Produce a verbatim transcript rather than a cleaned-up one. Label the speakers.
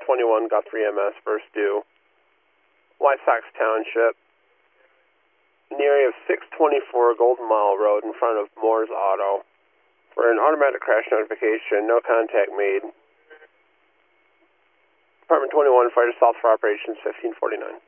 Speaker 1: twenty-one, Guthrie M S, first due, White Sox Township, in the area of six twenty-four Golden Mile Road in front of Moore's Auto. For an automatic crash notification, no contact made. Department twenty-one, fire to south for operations fifteen forty-nine.